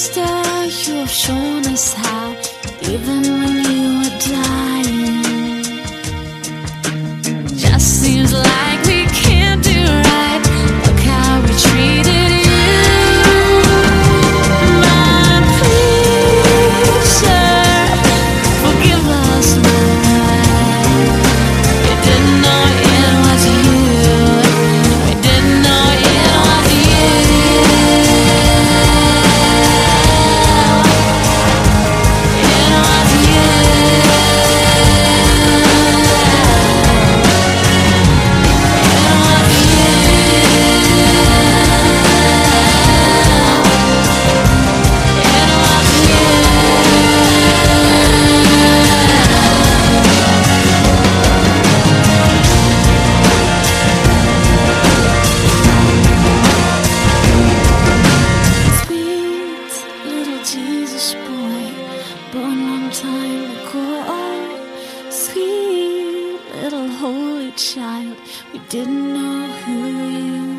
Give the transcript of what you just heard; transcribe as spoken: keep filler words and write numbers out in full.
Master, you have shown us how, even when you were dying. Just seems like we can't do right. Look how we treated you. My please, sir, forgive us, Lord. We didn't know it was you. We didn't know it was you. It was you. Sweet little Jesus boy, born long time ago. Sweet little holy child, we didn't know who you